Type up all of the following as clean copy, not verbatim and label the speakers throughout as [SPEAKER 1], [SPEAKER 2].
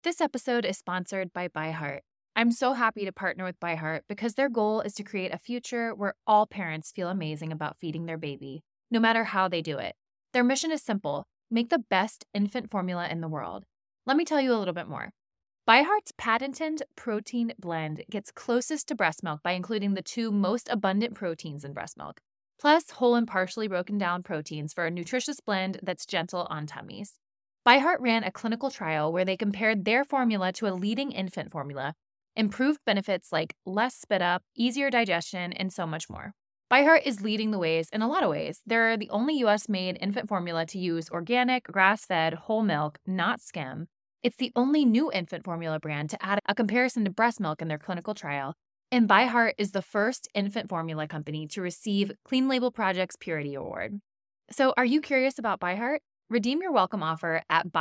[SPEAKER 1] This episode is sponsored by ByHeart. I'm so happy to partner with ByHeart because their goal is to create a future where all parents feel amazing about feeding their baby, no matter how they do it. Their mission is simple: make the best infant formula in the world. Let me tell you a little bit more. ByHeart's patented protein blend gets closest to breast milk by including the two most abundant proteins in breast milk, plus whole and partially broken down proteins for a nutritious blend that's gentle on tummies. ByHeart ran a clinical trial where they compared their formula to a leading infant formula, improved benefits like less spit up, easier digestion, and so much more. ByHeart is leading the ways in a lot of ways. They're the only US-made infant formula to use organic, grass-fed, whole milk, not skim. It's the only new infant formula brand to add a comparison to breast milk in their clinical trial. And ByHeart is the first infant formula company to receive Clean Label Project's Purity Award. So are you curious about ByHeart? Redeem your welcome offer at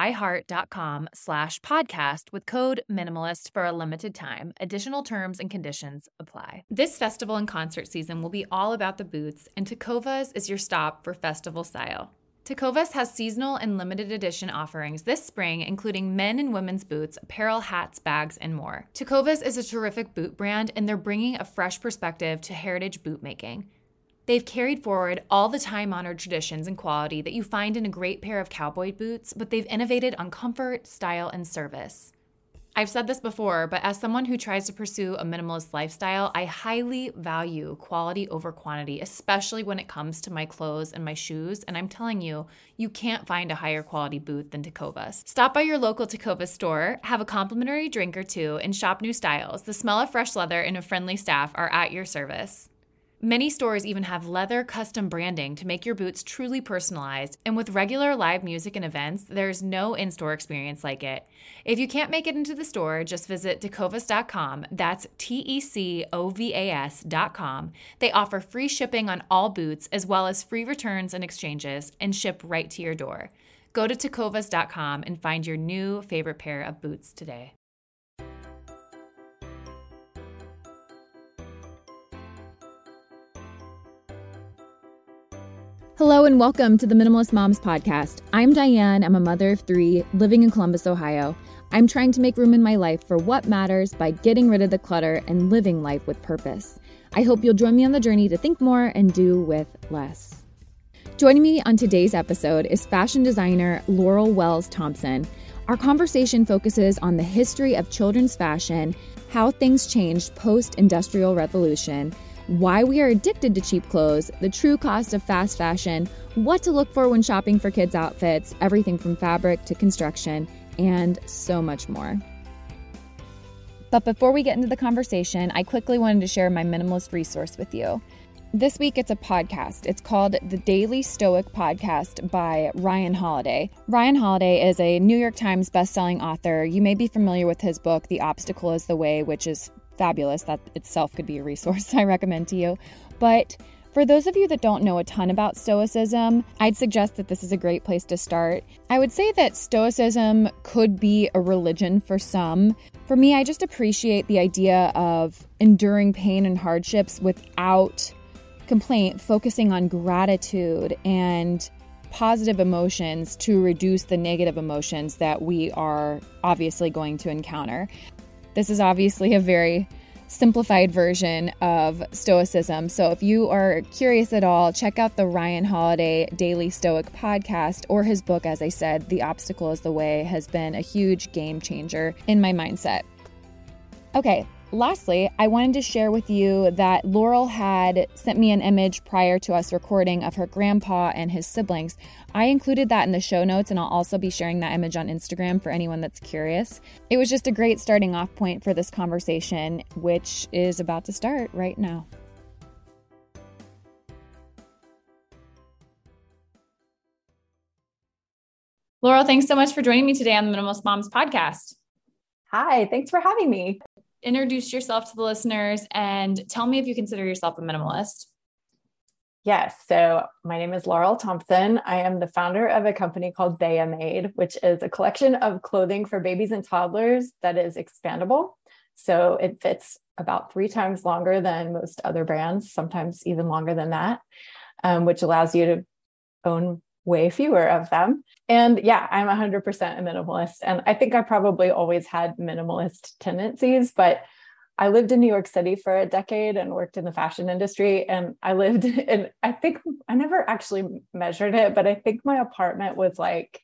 [SPEAKER 1] byheart.com/podcast with code MINIMALIST for a limited time. Additional terms and conditions apply. This festival and concert season will be all about the boots, and Tecovas is your stop for festival style. Tecovas has seasonal and limited edition offerings this spring, including men and women's boots, apparel, hats, bags, and more. Tecovas is a terrific boot brand, and they're bringing a fresh perspective to heritage boot making. They've carried forward all the time-honored traditions and quality that you find in a great pair of cowboy boots, but they've innovated on comfort, style, and service. I've said this before, but as someone who tries to pursue a minimalist lifestyle, I highly value quality over quantity, especially when it comes to my clothes and my shoes, and I'm telling you, you can't find a higher quality boot than Tecovas. Stop by your local Tecovas store, have a complimentary drink or two, and shop new styles. The smell of fresh leather and a friendly staff are at your service. Many stores even have leather custom branding to make your boots truly personalized, and with regular live music and events, there's no in-store experience like it. If you can't make it into the store, just visit tecovas.com. That's TECOVAS.com. They offer free shipping on all boots, as well as free returns and exchanges, and ship right to your door. Go to tecovas.com and find your new favorite pair of boots today. Hello and welcome to the Minimalist Moms Podcast. I'm Diane. I'm a mother of 3 living in Columbus, Ohio. I'm trying to make room in my life for what matters by getting rid of the clutter and living life with purpose. I hope you'll join me on the journey to think more and do with less. Joining me on today's episode is fashion designer Laurel Wells Thompson. Our conversation focuses on the history of children's fashion, how things changed post-industrial revolution, why we are addicted to cheap clothes, the true cost of fast fashion, what to look for when shopping for kids' outfits, everything from fabric to construction, and so much more. But before we get into the conversation, I quickly wanted to share my minimalist resource with you. This week, it's a podcast. It's called The Daily Stoic Podcast by Ryan Holiday. Ryan Holiday is a New York Times bestselling author. You may be familiar with his book, The Obstacle is the Way, which is fabulous. That itself could be a resource I recommend to you. But for those of you that don't know a ton about Stoicism, I'd suggest that this is a great place to start. I would say that Stoicism could be a religion for some. For me, I just appreciate the idea of enduring pain and hardships without complaint, focusing on gratitude and positive emotions to reduce the negative emotions that we are obviously going to encounter. This is obviously a very simplified version of Stoicism. So if you are curious at all, check out the Ryan Holiday Daily Stoic Podcast, or his book. As I said, The Obstacle is the Way has been a huge game changer in my mindset. Okay. Lastly, I wanted to share with you that Laurel had sent me an image prior to us recording of her grandpa and his siblings. I included that in the show notes, and I'll also be sharing that image on Instagram for anyone that's curious. It was just a great starting off point for this conversation, which is about to start right now. Laurel, thanks so much for joining me today on the Minimalist Moms Podcast.
[SPEAKER 2] Hi, thanks for having me.
[SPEAKER 1] Introduce yourself to the listeners and tell me if you consider yourself a minimalist.
[SPEAKER 2] Yes. So my name is Laurel Thompson. I am the founder of a company called Bea Made, which is a collection of clothing for babies and toddlers that is expandable. So it fits about 3 times longer than most other brands, sometimes even longer than that, which allows you to own way fewer of them. And yeah, I'm 100% a minimalist. And I think I probably always had minimalist tendencies, but I lived in New York City for a decade and worked in the fashion industry. And I lived in, I think I never actually measured it, but I think my apartment was like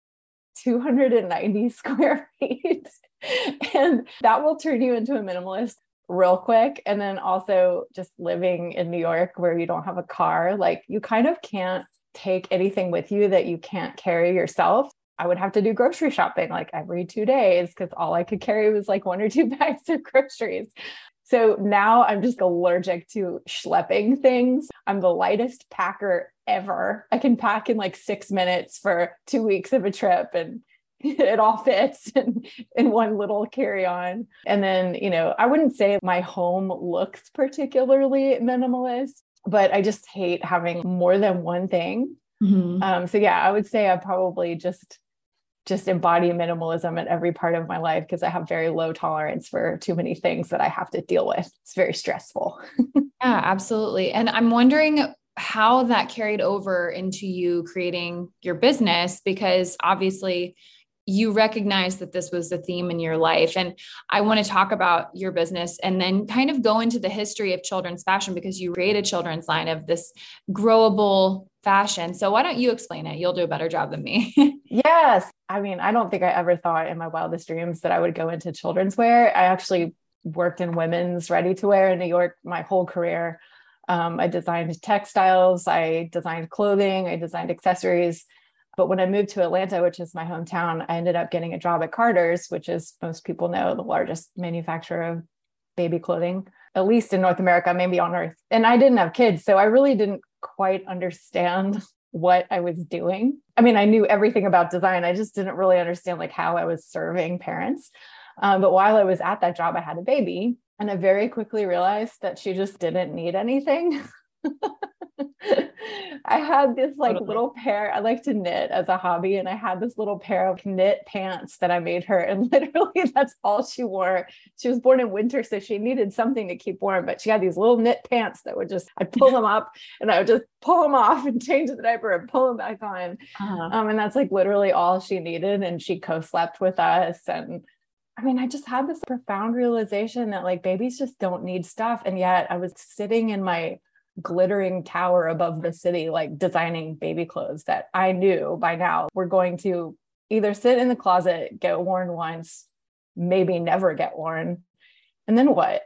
[SPEAKER 2] 290 square feet. And that will turn you into a minimalist real quick. And then also just living in New York where you don't have a car, like you kind of can't take anything with you that you can't carry yourself. I would have to do grocery shopping like every 2 days because all I could carry was like 1 or 2 bags of groceries. So now I'm just allergic to schlepping things. I'm the lightest packer ever. I can pack in like 6 minutes for 2 weeks of a trip and it all fits in one little carry-on. And then, I wouldn't say my home looks particularly minimalist, but I just hate having more than one thing. Mm-hmm. So yeah, I would say I probably just embody minimalism at every part of my life because I have very low tolerance for too many things that I have to deal with. It's very stressful.
[SPEAKER 1] Yeah, absolutely. And I'm wondering how that carried over into you creating your business, because obviously you recognize that this was the theme in your life. And I want to talk about your business and then kind of go into the history of children's fashion, because you created children's line of this growable fashion. So why don't you explain it? You'll do a better job than me.
[SPEAKER 2] Yes. I mean, I don't think I ever thought in my wildest dreams that I would go into children's wear. I actually worked in women's ready to wear in New York my whole career. I designed textiles, I designed clothing, I designed accessories. But when I moved to Atlanta, which is my hometown, I ended up getting a job at Carter's, which is, most people know, the largest manufacturer of baby clothing, at least in North America, maybe on earth. And I didn't have kids, so I really didn't quite understand what I was doing. I mean, I knew everything about design. I just didn't really understand like how I was serving parents. But while I was at that job, I had a baby, and I very quickly realized that she just didn't need anything. I had this little pair. I like to knit as a hobby. And I had this little pair of knit pants that I made her. And literally that's all she wore. She was born in winter, so she needed something to keep warm, but she had these little knit pants that I'd pull them up and I would just pull them off and change the diaper and pull them back on. And that's like literally all she needed. And she co-slept with us. And I mean, I just had this profound realization that like babies just don't need stuff. And yet I was sitting in my glittering tower above the city, like designing baby clothes that I knew by now were going to either sit in the closet, get worn once, maybe never get worn. And then what?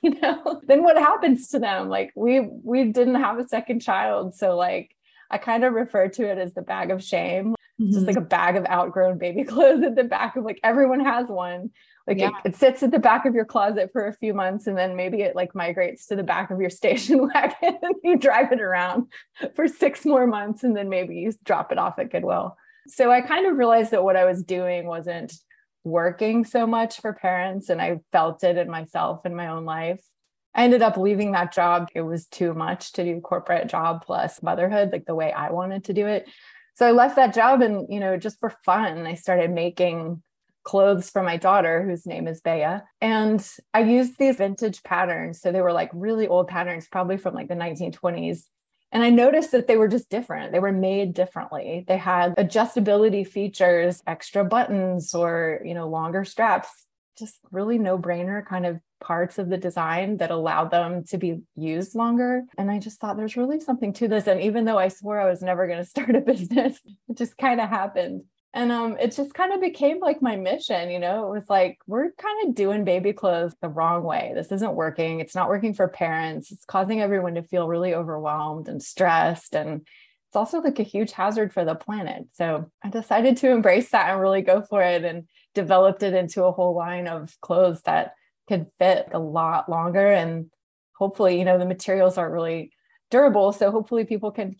[SPEAKER 2] Then what happens to them? Like we didn't have a second child. So like, I kind of refer to it as the bag of shame. Mm-hmm. Just like a bag of outgrown baby clothes at the back of like, everyone has one. Like it sits at the back of your closet for a few months, and then maybe it like migrates to the back of your station wagon and you drive it around for 6 more months, and then maybe you drop it off at Goodwill. So I kind of realized that what I was doing wasn't working so much for parents, and I felt it in myself in my own life. I ended up leaving that job. It was too much to do corporate job plus motherhood, like the way I wanted to do it. So I left that job and, just for fun, I started making clothes for my daughter, whose name is Bea. And I used these vintage patterns. So they were like really old patterns, probably from like the 1920s. And I noticed that they were just different. They were made differently. They had adjustability features, extra buttons, or, longer straps, just really no-brainer kind of parts of the design that allowed them to be used longer. And I just thought there's really something to this. And even though I swore I was never going to start a business, it just kind of happened. And it just kind of became like my mission, it was like, we're kind of doing baby clothes the wrong way. This isn't working. It's not working for parents. It's causing everyone to feel really overwhelmed and stressed. And it's also like a huge hazard for the planet. So I decided to embrace that and really go for it, and developed it into a whole line of clothes that could fit a lot longer. And hopefully, the materials are really durable. So hopefully people can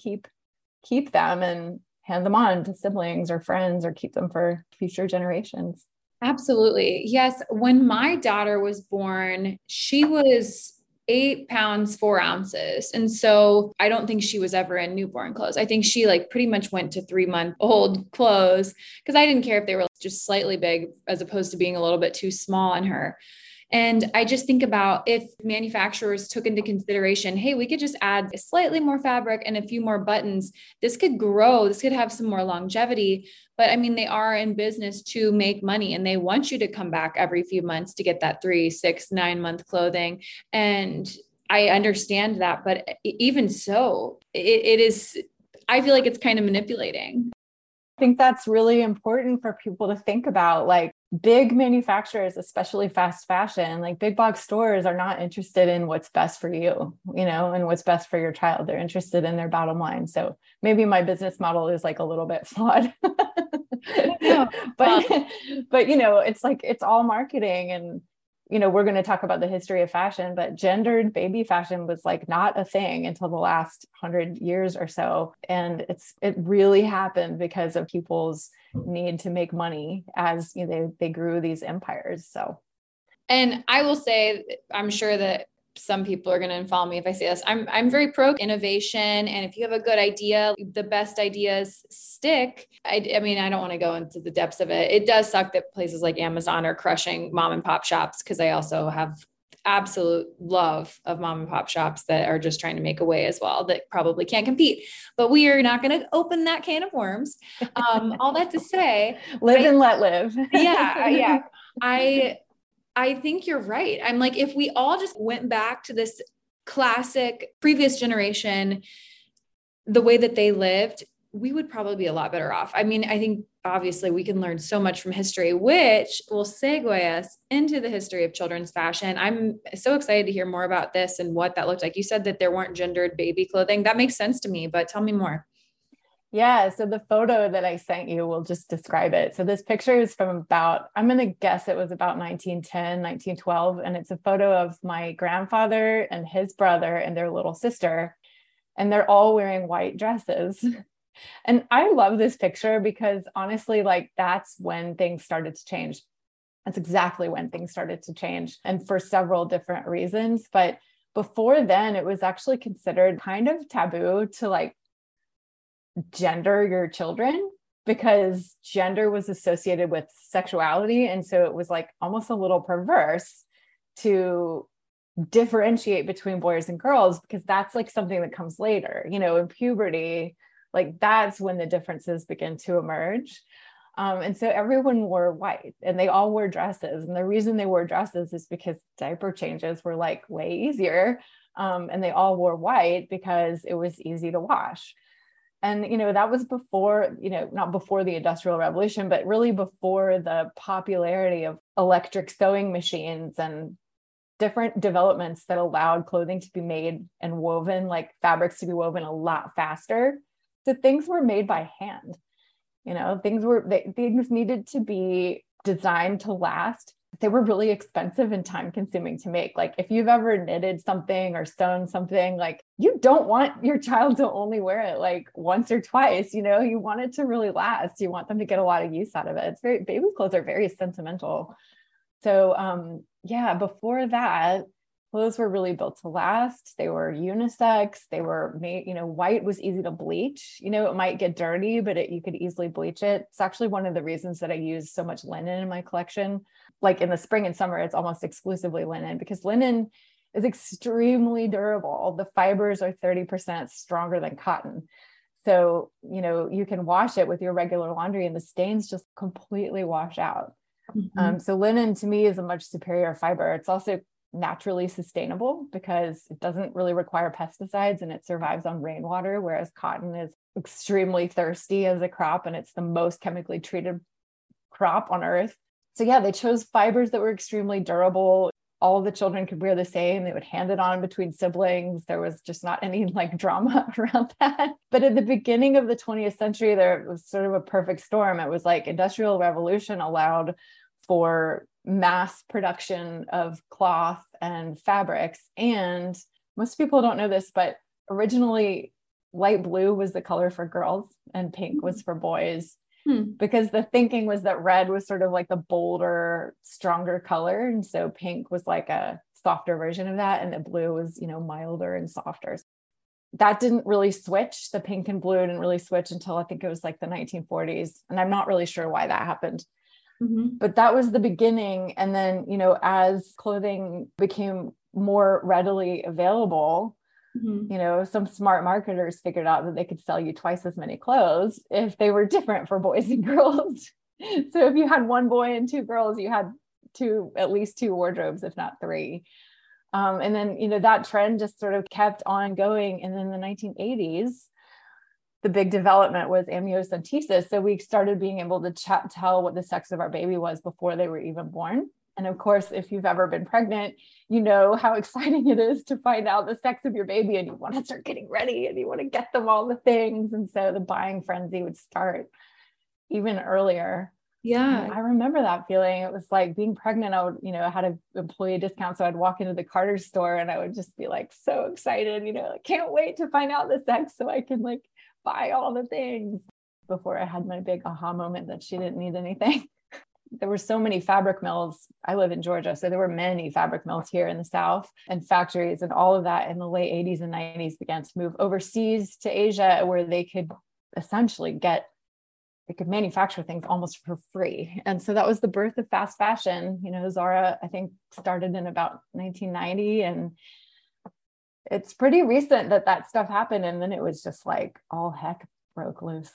[SPEAKER 2] keep them and hand them on to siblings or friends, or keep them for future generations.
[SPEAKER 1] Absolutely. Yes. When my daughter was born, she was 8 pounds, 4 ounces. And so I don't think she was ever in newborn clothes. I think she like pretty much went to 3-month-old clothes, because I didn't care if they were just slightly big as opposed to being a little bit too small on her. And I just think about if manufacturers took into consideration, hey, we could just add slightly more fabric and a few more buttons. This could grow. This could have some more longevity. But I mean, they are in business to make money and they want you to come back every few months to get that 3, 6, 9 month clothing. And I understand that. But even so, it is, I feel like it's kind of manipulating.
[SPEAKER 2] I think that's really important for people to think about. Like big manufacturers, especially fast fashion, like big box stores are not interested in what's best for you, and what's best for your child. They're interested in their bottom line. So maybe my business model is like a little bit flawed. but it's like, it's all marketing. And we're going to talk about the history of fashion, but gendered baby fashion was like not a thing until the last 100 years or so. And it really happened because of people's need to make money as they grew these empires. So,
[SPEAKER 1] and I will say, I'm sure that some people are going to follow me if I say this. I'm very pro innovation. And if you have a good idea, the best ideas stick. I mean, I don't want to go into the depths of it. It does suck that places like Amazon are crushing mom and pop shops, because I also have absolute love of mom and pop shops that are just trying to make a way as well, that probably can't compete. But we are not going to open that can of worms. All that to say,
[SPEAKER 2] live and let live.
[SPEAKER 1] Yeah. I think you're right. I'm like, if we all just went back to this classic previous generation, the way that they lived, we would probably be a lot better off. I mean, I think obviously we can learn so much from history, which will segue us into the history of children's fashion. I'm so excited to hear more about this and what that looked like. You said that there weren't gendered baby clothing. That makes sense to me, but tell me more.
[SPEAKER 2] Yeah. So the photo that I sent you will just describe it. So this picture is from I'm going to guess it was about 1910, 1912. And it's a photo of my grandfather and his brother and their little sister. And they're all wearing white dresses. And I love this picture because honestly, like that's when things started to change. That's exactly when things started to change, and for several different reasons. But before then, it was actually considered kind of taboo to like gender your children, because gender was associated with sexuality. And so it was like almost a little perverse to differentiate between boys and girls, because that's like something that comes later, in puberty, like that's when the differences begin to emerge. And so everyone wore white and they all wore dresses. And the reason they wore dresses is because diaper changes were like way easier. And they all wore white because it was easy to wash. And, that was before, not before the Industrial Revolution, but really before the popularity of electric sewing machines and different developments that allowed clothing to be made and woven, like fabrics to be woven a lot faster. So things were made by hand, things needed to be designed to last. They were really expensive and time consuming to make. Like if you've ever knitted something or sewn something, like you don't want your child to only wear it like once or twice, you want it to really last. You want them to get a lot of use out of it. Baby clothes are very sentimental. So before that, clothes were really built to last. They were unisex. They were made, white was easy to bleach. It might get dirty, but you could easily bleach it. It's actually one of the reasons that I use so much linen in my collection. Like in the spring and summer, it's almost exclusively linen, because linen is extremely durable. The fibers are 30% stronger than cotton. So, you can wash it with your regular laundry and the stains just completely wash out. Mm-hmm. So linen to me is a much superior fiber. It's also naturally sustainable because it doesn't really require pesticides and it survives on rainwater, whereas cotton is extremely thirsty as a crop and it's the most chemically treated crop on earth. So they chose fibers that were extremely durable. All of the children could wear the same. They would hand it on between siblings. There was just not any like drama around that. But at the beginning of the 20th century, there was sort of a perfect storm. It was like Industrial Revolution allowed for mass production of cloth and fabrics. And most people don't know this, but originally light blue was the color for girls and pink was for boys. Because the thinking was that red was sort of like the bolder, stronger color. And so pink was like a softer version of that. And the blue was, milder and softer. That didn't really switch. The pink and blue didn't really switch until I think it was like the 1940s. And I'm not really sure why that happened. But that was the beginning. And then, as clothing became more readily available, some smart marketers figured out that they could sell you twice as many clothes if they were different for boys and girls. So if you had one boy and two girls, you had at least two wardrobes, if not three. And then, that trend just sort of kept on going. And then in the 1980s, the big development was amniocentesis. So we started being able to tell what the sex of our baby was before they were even born. And of course, if you've ever been pregnant, you know how exciting it is to find out the sex of your baby, and you want to start getting ready and you want to get them all the things. And so the buying frenzy would start even earlier.
[SPEAKER 3] Yeah.
[SPEAKER 2] And I remember that feeling. It was like being pregnant. I would, I had an employee discount. So I'd walk into the Carter's store and I would just be like so excited, I can't wait to find out the sex so I can buy all the things. Before I had my big aha moment that she didn't need anything. There were so many fabric mills. I live in Georgia. So there were many fabric mills here in the South and factories, and all of that in the late 80s and 90s began to move overseas to Asia, where they could essentially manufacture things almost for free. And so that was the birth of fast fashion. Zara, I think, started in about 1990, and it's pretty recent that stuff happened. And then it was just all heck broke loose.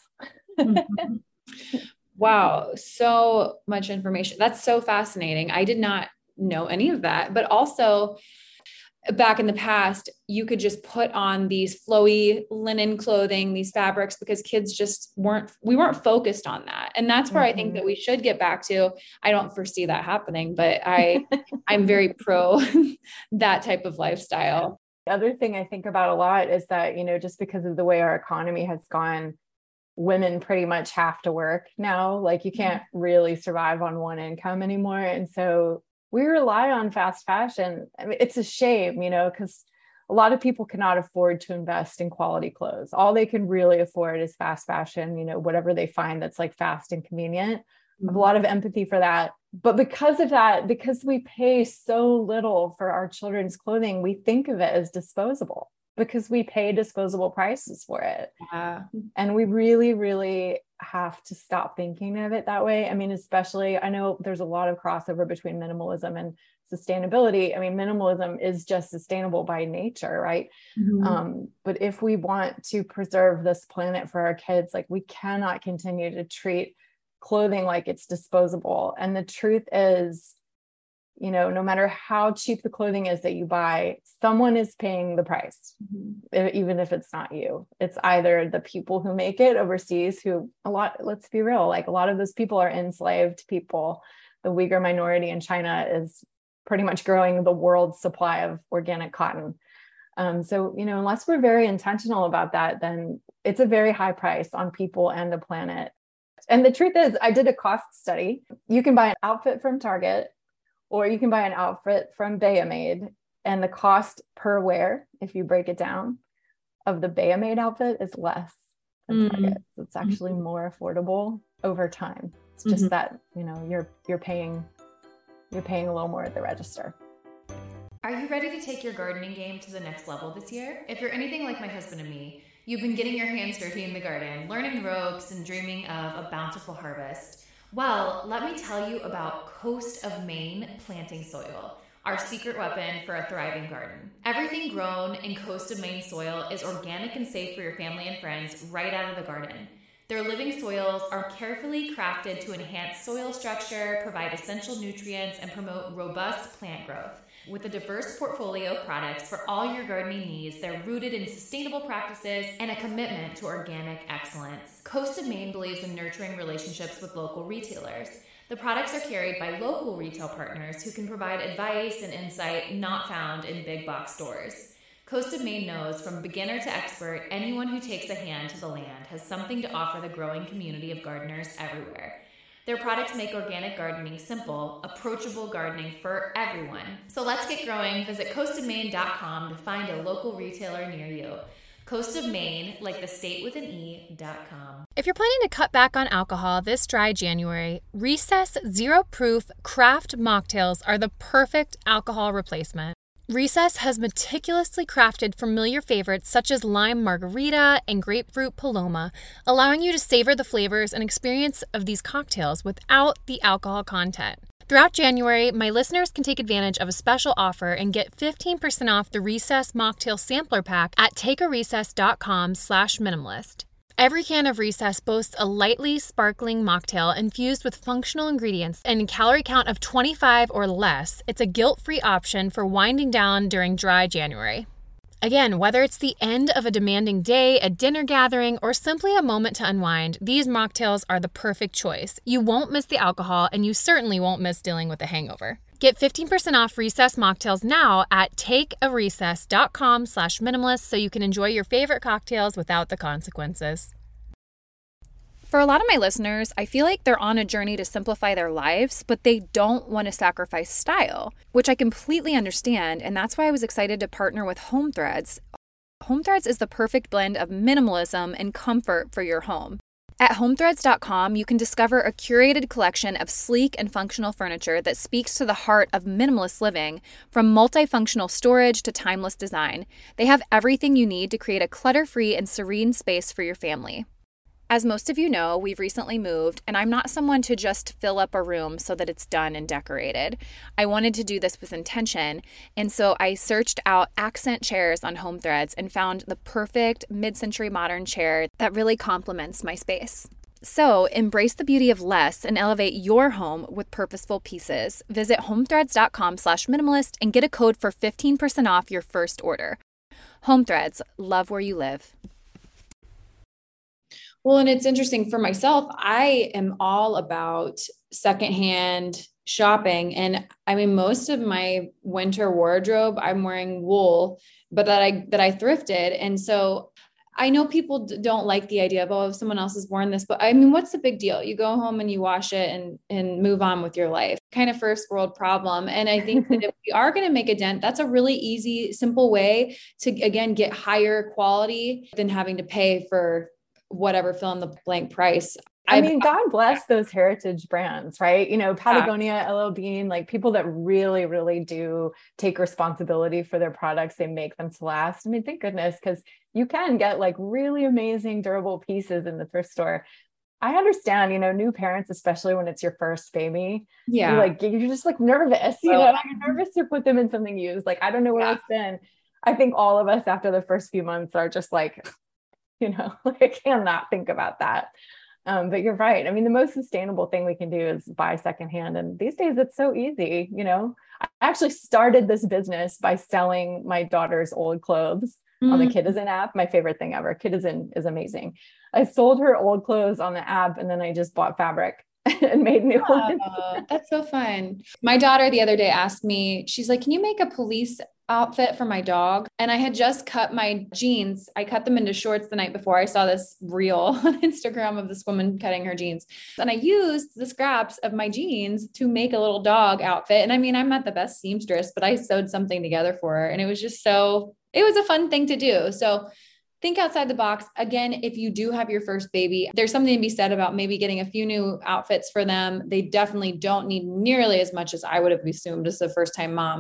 [SPEAKER 3] Wow. So much information. That's so fascinating. I did not know any of that, but also back in the past, you could just put on these flowy linen clothing, these fabrics, because kids just we weren't focused on that. And that's where I think that we should get back to. I don't foresee that happening, but I'm very pro that type of lifestyle.
[SPEAKER 2] The other thing I think about a lot is that, just because of the way our economy has gone, women pretty much have to work now. You can't really survive on one income anymore. And so we rely on fast fashion. I mean, it's a shame, because a lot of people cannot afford to invest in quality clothes. All they can really afford is fast fashion, whatever they find that's fast and convenient. I have a lot of empathy for that. But because of that, because we pay so little for our children's clothing, we think of it as disposable, because we pay disposable prices for it.
[SPEAKER 3] Yeah.
[SPEAKER 2] And we really, really have to stop thinking of it that way. I mean, especially, I know there's a lot of crossover between minimalism and sustainability. I mean, minimalism is just sustainable by nature, right? But if we want to preserve this planet for our kids, we cannot continue to treat clothing like it's disposable. And the truth is, no matter how cheap the clothing is that you buy, someone is paying the price, even if it's not you. It's either the people who make it overseas, let's be real, a lot of those people are enslaved people. The Uyghur minority in China is pretty much growing the world's supply of organic cotton. So, unless we're very intentional about that, then it's a very high price on people and the planet. And the truth is, I did a cost study. You can buy an outfit from Target, or you can buy an outfit from Bayamade, and the cost per wear, if you break it down, of the Bayamade outfit is less than Target. So it's actually more affordable over time. It's just that, you're paying a little more at the register.
[SPEAKER 4] Are you ready to take your gardening game to the next level this year? If you're anything like my husband and me, you've been getting your hands dirty in the garden, learning the ropes, and dreaming of a bountiful harvest. Well, let me tell you about Coast of Maine planting soil, our secret weapon for a thriving garden. Everything grown in Coast of Maine soil is organic and safe for your family and friends right out of the garden. Their living soils are carefully crafted to enhance soil structure, provide essential nutrients, and promote robust plant growth. With a diverse portfolio of products for all your gardening needs, they're rooted in sustainable practices and a commitment to organic excellence. Coast of Maine believes in nurturing relationships with local retailers. The products are carried by local retail partners who can provide advice and insight not found in big box stores. Coast of Maine knows, from beginner to expert, anyone who takes a hand to the land has something to offer the growing community of gardeners everywhere. Their products make organic gardening simple, approachable gardening for everyone. So let's get growing. Visit coastofmaine.com to find a local retailer near you. Coast of Maine, like the state with an E.com.
[SPEAKER 5] If you're planning to cut back on alcohol this dry January, Recess Zero Proof Craft Mocktails are the perfect alcohol replacement. Recess has meticulously crafted familiar favorites such as lime margarita and grapefruit paloma, allowing you to savor the flavors and experience of these cocktails without the alcohol content. Throughout January, my listeners can take advantage of a special offer and get 15% off the Recess Mocktail Sampler Pack at takearecess.com/minimalist. Every can of Recess boasts a lightly sparkling mocktail infused with functional ingredients and a calorie count of 25 or less. It's a guilt-free option for winding down during dry January. Again, whether it's the end of a demanding day, a dinner gathering, or simply a moment to unwind, these mocktails are the perfect choice. You won't miss the alcohol, and you certainly won't miss dealing with a hangover. Get 15% off Recess mocktails now at takearecess.com/minimalist so you can enjoy your favorite cocktails without the consequences.
[SPEAKER 1] For a lot of my listeners, I feel like they're on a journey to simplify their lives, but they don't want to sacrifice style, which I completely understand, and that's why I was excited to partner with Home Threads. Home Threads is the perfect blend of minimalism and comfort for your home. At homethreads.com, you can discover a curated collection of sleek and functional furniture that speaks to the heart of minimalist living, from multifunctional storage to timeless design. They have everything you need to create a clutter-free and serene space for your family. As most of you know, we've recently moved, and I'm not someone to just fill up a room so that it's done and decorated. I wanted to do this with intention, and so I searched out accent chairs on Home Threads and found the perfect mid-century modern chair that really complements my space. So, embrace the beauty of less and elevate your home with purposeful pieces. Visit homethreads.com/minimalist and get a code for 15% off your first order. Home Threads, love where you live.
[SPEAKER 3] Well, and it's interesting for myself. I am all about secondhand shopping. And I mean, most of my winter wardrobe, I'm wearing wool, but that I thrifted. And so I know people don't like the idea of, oh, if someone else has worn this, but I mean, what's the big deal? You go home and you wash it and move on with your life. Kind of first world problem. And I think that if we are going to make a dent, that's a really easy, simple way to, again, get higher quality than having to pay for whatever fill in the blank price.
[SPEAKER 2] I mean, God bless those heritage brands, right? You know, Patagonia, LL Bean, like people that really, really do take responsibility for their products. They make them to last. I mean, thank goodness, because you can get like really amazing durable pieces in the thrift store. I understand, you know, new parents, especially when it's your first baby, you're just like nervous, you know, you're nervous to put them in something used. Like, I don't know where it's been. I think all of us after the first few months are just like, you know, like I cannot think about that. But you're right. I mean, the most sustainable thing we can do is buy secondhand. And these days it's so easy. You know, I actually started this business by selling my daughter's old clothes on the Kidizen app. My favorite thing ever. Kidizen is amazing. I sold her old clothes on the app and then I just bought fabric and made new ones.
[SPEAKER 3] That's so fun. My daughter the other day asked me, she's like, can you make a police outfit for my dog? And I had just cut my jeans. I cut them into shorts the night before. I saw this reel on Instagram of this woman cutting her jeans. And I used the scraps of my jeans to make a little dog outfit. And I mean, I'm not the best seamstress, but I sewed something together for her. And it was just it was a fun thing to do. So think outside the box. Again, if you do have your first baby, there's something to be said about maybe getting a few new outfits for them. They definitely don't need nearly as much as I would have assumed as a first-time mom.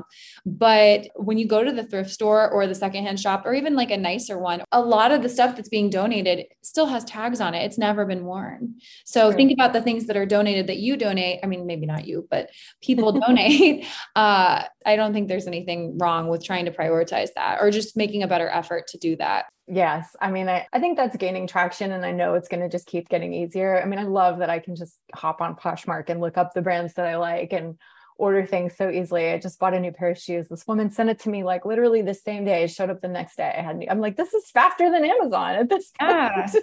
[SPEAKER 3] But when you go to the thrift store or the secondhand shop, or even like a nicer one, a lot of the stuff that's being donated still has tags on it. It's never been worn. So think about the things that are donated that you donate. I mean, maybe not you, but people donate. I don't think there's anything wrong with trying to prioritize that or just making a better effort to do that.
[SPEAKER 2] Yes. I mean, I think that's gaining traction and I know it's going to just keep getting easier. I mean, I love that I can just hop on Poshmark and look up the brands that I like and order things so easily. I just bought a new pair of shoes. This woman sent it to me like literally the same day. It showed up the next day. I'm like, this is faster than Amazon at this point.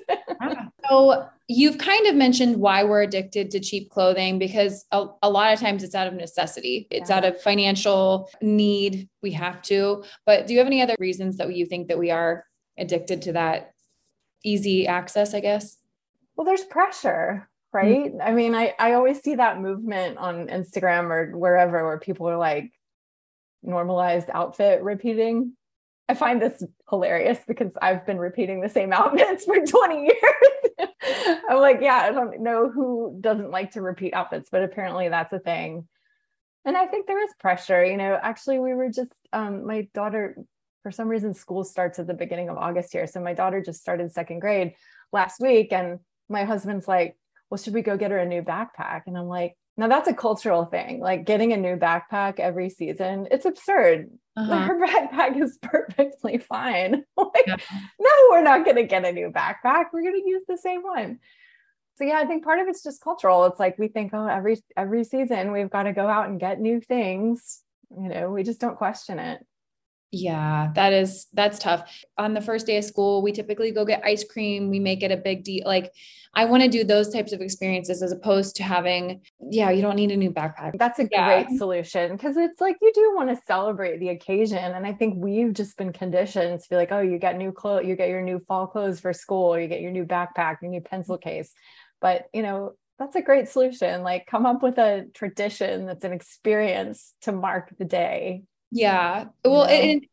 [SPEAKER 3] So you've kind of mentioned why we're addicted to cheap clothing, because a lot of times it's out of necessity. It's out of financial need. We have to, but do you have any other reasons that you think that we are addicted to that easy access, I guess?
[SPEAKER 2] Well, there's pressure, right? I mean, I always see that movement on Instagram or wherever where people are like normalized outfit repeating. I find this hilarious because I've been repeating the same outfits for 20 years. I'm like, yeah, I don't know who doesn't like to repeat outfits, but apparently that's a thing. And I think there is pressure, actually we were just, my daughter, for some reason, school starts at the beginning of August here. So my daughter just started second grade last week. And my husband's like, well, should we go get her a new backpack? And I'm like, no, that's a cultural thing. Like getting a new backpack every season, it's absurd. Like her backpack is perfectly fine. Like, no, we're not going to get a new backpack. We're going to use the same one. So yeah, I think part of it's just cultural. It's like we think, oh, every season we've got to go out and get new things. We just don't question it.
[SPEAKER 3] Yeah, that's tough. On the first day of school, we typically go get ice cream. We make it a big deal. Like I want to do those types of experiences as opposed to having, you don't need a new backpack.
[SPEAKER 2] That's a great solution because it's like you do want to celebrate the occasion. And I think we've just been conditioned to be like, oh, you got new clothes, you get your new fall clothes for school, you get your new backpack, your new pencil case. But, that's a great solution. Like come up with a tradition that's an experience to mark the day.
[SPEAKER 3] Yeah. Well, it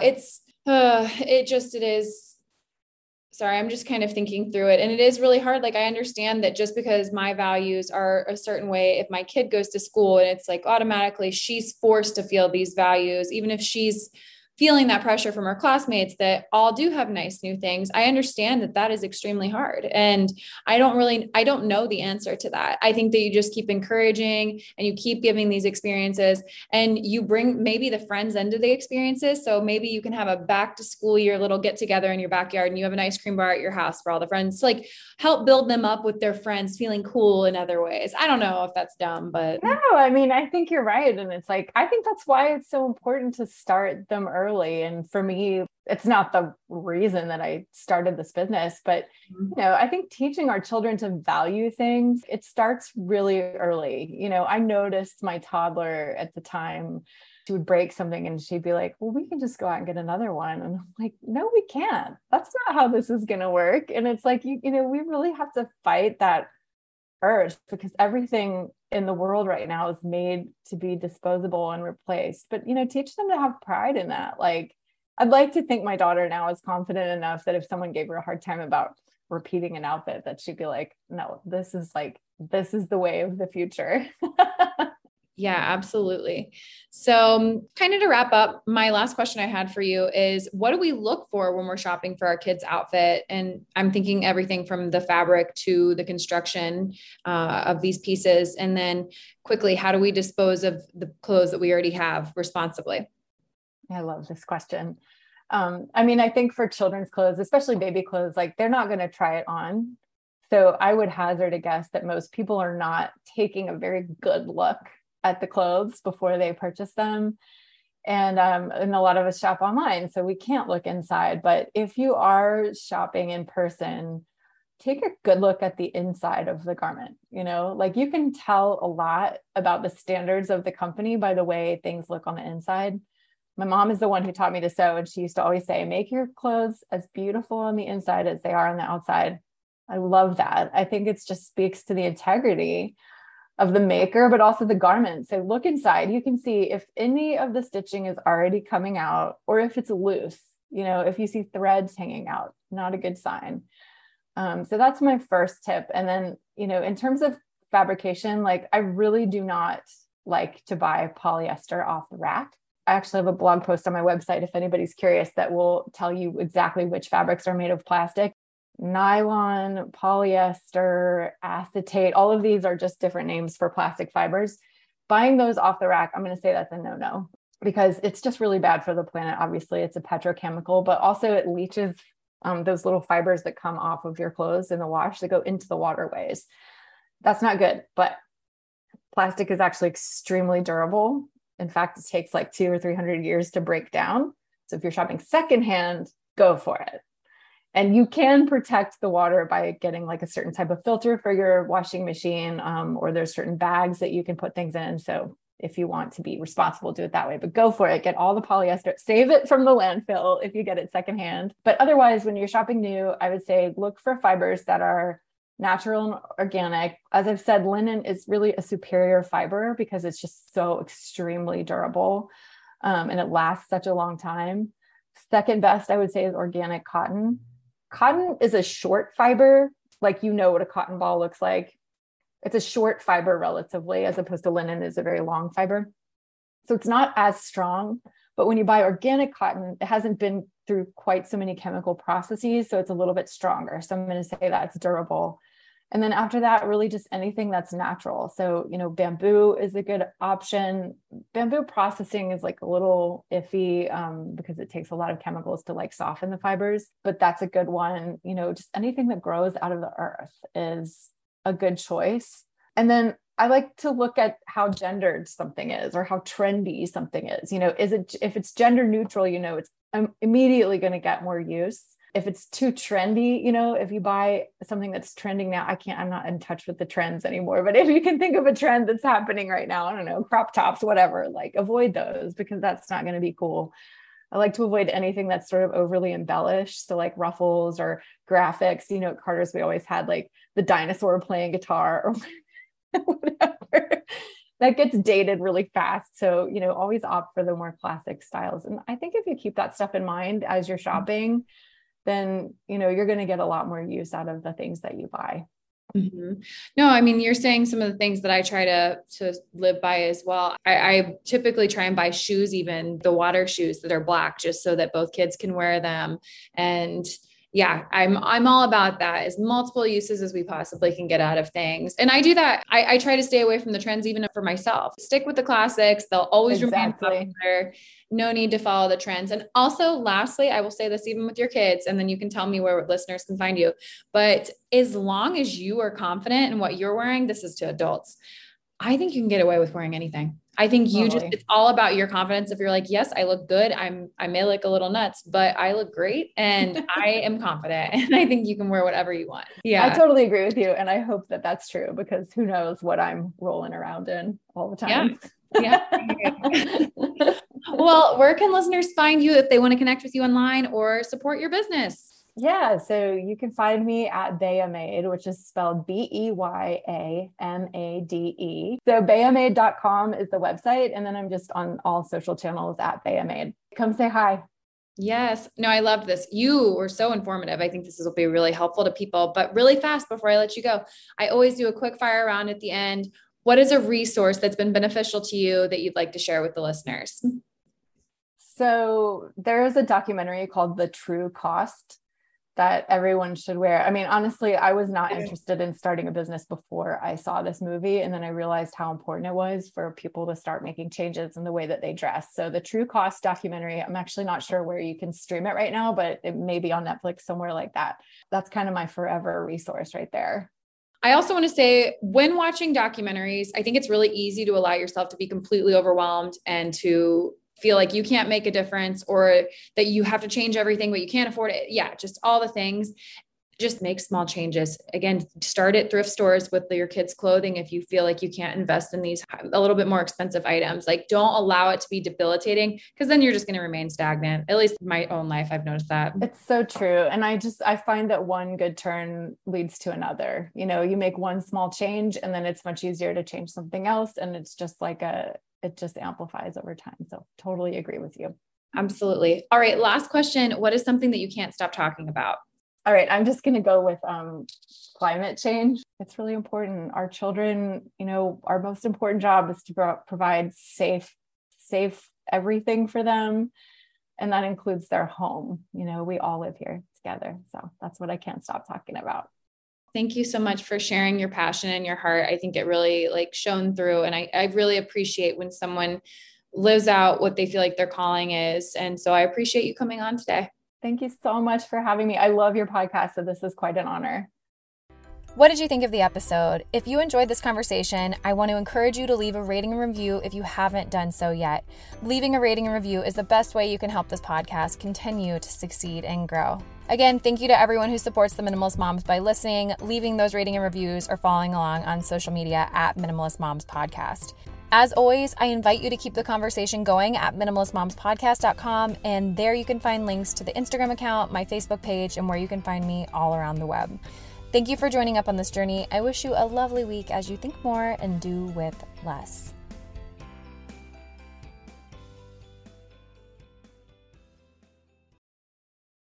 [SPEAKER 3] is. Sorry, I'm just kind of thinking through it. And it is really hard. Like I understand that just because my values are a certain way, if my kid goes to school and it's like automatically she's forced to feel these values, even if she's feeling that pressure from her classmates that all do have nice new things. I understand that is extremely hard. And I don't know the answer to that. I think that you just keep encouraging and you keep giving these experiences and you bring maybe the friends into the experiences. So maybe you can have a back to school year little get together in your backyard and you have an ice cream bar at your house for all the friends, to like help build them up with their friends feeling cool in other ways. I don't know if that's dumb, but
[SPEAKER 2] no, I mean, I think you're right. And it's like, I think that's why it's so important to start them early. And for me, it's not the reason that I started this business, but I think teaching our children to value things, it starts really early. I noticed my toddler at the time, she would break something and she'd be like, well, we can just go out and get another one. And I'm like, no, we can't. That's not how this is going to work. And it's like, we really have to fight that urge because everything in the world right now is made to be disposable and replaced. But, teach them to have pride in that. Like, I'd like to think my daughter now is confident enough that if someone gave her a hard time about repeating an outfit, that she'd be like, no, this is the way of the future.
[SPEAKER 3] Yeah, absolutely. So kind of to wrap up, my last question I had for you is, what do we look for when we're shopping for our kids' outfit? And I'm thinking everything from the fabric to the construction of these pieces. And then quickly, how do we dispose of the clothes that we already have responsibly?
[SPEAKER 2] I love this question. I think for children's clothes, especially baby clothes, like they're not going to try it on. So I would hazard a guess that most people are not taking a very good look at the clothes before they purchase them. And a lot of us shop online, so we can't look inside. But if you are shopping in person, take a good look at the inside of the garment. Like you can tell a lot about the standards of the company by the way things look on the inside. My mom is the one who taught me to sew, and she used to always say, make your clothes as beautiful on the inside as they are on the outside. I love that. I think it just speaks to the integrity of the maker, but also the garment. So look inside, you can see if any of the stitching is already coming out or if it's loose, if you see threads hanging out, not a good sign. So that's my first tip. And then, in terms of fabrication, like I really do not like to buy polyester off the rack. I actually have a blog post on my website, if anybody's curious, that will tell you exactly which fabrics are made of plastic. Nylon, polyester, acetate, all of these are just different names for plastic fibers. Buying those off the rack, I'm going to say that's a no-no because it's just really bad for the planet. Obviously, it's a petrochemical, but also it leaches those little fibers that come off of your clothes in the wash that go into the waterways. That's not good, but plastic is actually extremely durable. In fact, it takes like 200 or 300 years to break down. So if you're shopping secondhand, go for it. And you can protect the water by getting like a certain type of filter for your washing machine, or there's certain bags that you can put things in. So if you want to be responsible, do it that way, but go for it. Get all the polyester, save it from the landfill if you get it secondhand. But otherwise, when you're shopping new, I would say look for fibers that are natural and organic. As I've said, linen is really a superior fiber because it's just so extremely durable, and it lasts such a long time. Second best, I would say, is organic cotton. Cotton is a short fiber, like what a cotton ball looks like. It's a short fiber relatively, as opposed to linen is a very long fiber. So it's not as strong, but when you buy organic cotton, it hasn't been through quite so many chemical processes. So it's a little bit stronger. So I'm going to say that's durable. And then after that, really just anything that's natural. So, bamboo is a good option. Bamboo processing is like a little iffy because it takes a lot of chemicals to like soften the fibers, but that's a good one. Just anything that grows out of the earth is a good choice. And then I like to look at how gendered something is or how trendy something is. If it's gender neutral, it's immediately going to get more use. If it's too trendy, if you buy something that's trending now, I'm not in touch with the trends anymore, but if you can think of a trend that's happening right now, I don't know, crop tops, whatever, like avoid those because that's not going to be cool. I like to avoid anything that's sort of overly embellished. So like ruffles or graphics, at Carter's, we always had like the dinosaur playing guitar or whatever. That gets dated really fast. So, always opt for the more classic styles. And I think if you keep that stuff in mind as you're shopping, then, you're going to get a lot more use out of the things that you buy.
[SPEAKER 3] Mm-hmm. No, I mean, you're saying some of the things that I try to live by as well. I typically try and buy shoes, even the water shoes that are black, just so that both kids can wear them. And yeah, I'm all about that, as multiple uses as we possibly can get out of things. And I do that. I try to stay away from the trends, even for myself. Stick with the classics. They'll always remain popular. No need to follow the trends. And also, lastly, I will say this even with your kids, and then you can tell me where listeners can find you. But as long as you are confident in what you're wearing, this is to adults, I think you can get away with wearing anything. I think it's all about your confidence. If you're like, yes, I look good. I may look a little nuts, but I look great and I am confident. And I think you can wear whatever you want. Yeah,
[SPEAKER 2] I totally agree with you. And I hope that that's true because who knows what I'm rolling around in all the time.
[SPEAKER 3] Yeah. Well, where can listeners find you if they want to connect with you online or support your business?
[SPEAKER 2] Yeah, so you can find me at Bayamade, which is spelled Beyaamade. So bayamade.com is the website. And then I'm just on all social channels at Bayamade. Come say hi.
[SPEAKER 3] Yes. No, I loved this. You were so informative. I think this will be really helpful to people, but really fast before I let you go, I always do a quick fire round at the end. What is a resource that's been beneficial to you that you'd like to share with the listeners?
[SPEAKER 2] So there is a documentary called The True Cost that everyone should wear. I mean, honestly, I was not interested in starting a business before I saw this movie. And then I realized how important it was for people to start making changes in the way that they dress. So the True Cost documentary, I'm actually not sure where you can stream it right now, but it may be on Netflix, somewhere like that. That's kind of my forever resource right there.
[SPEAKER 3] I also want to say, when watching documentaries, I think it's really easy to allow yourself to be completely overwhelmed and to feel like you can't make a difference or that you have to change everything, but you can't afford it. Yeah, just all the things. Just make small changes. Again, start at thrift stores with your kids' clothing. If you feel like you can't invest in these a little bit more expensive items, like don't allow it to be debilitating, because then you're just going to remain stagnant. At least in my own life, I've noticed that.
[SPEAKER 2] It's so true. And I find that one good turn leads to another. You make one small change and then it's much easier to change something else. And it's just like it just amplifies over time. So totally agree with you.
[SPEAKER 3] Absolutely. All right. Last question. What is something that you can't stop talking about?
[SPEAKER 2] All right. I'm just going to go with climate change. It's really important. Our children, our most important job is to provide safe everything for them. And that includes their home. We all live here together. So that's what I can't stop talking about.
[SPEAKER 3] Thank you so much for sharing your passion and your heart. I think it really shone through. And I really appreciate when someone lives out what they feel like their calling is. And so I appreciate you coming on today.
[SPEAKER 2] Thank you so much for having me. I love your podcast, so this is quite an honor.
[SPEAKER 5] What did you think of the episode? If you enjoyed this conversation, I want to encourage you to leave a rating and review if you haven't done so yet. Leaving a rating and review is the best way you can help this podcast continue to succeed and grow. Again, thank you to everyone who supports the Minimalist Moms by listening, leaving those rating and reviews, or following along on social media at Minimalist Moms Podcast. As always, I invite you to keep the conversation going at minimalistmomspodcast.com, and there you can find links to the Instagram account, my Facebook page, and where you can find me all around the web. Thank you for joining up on this journey. I wish you a lovely week as you think more and do with less.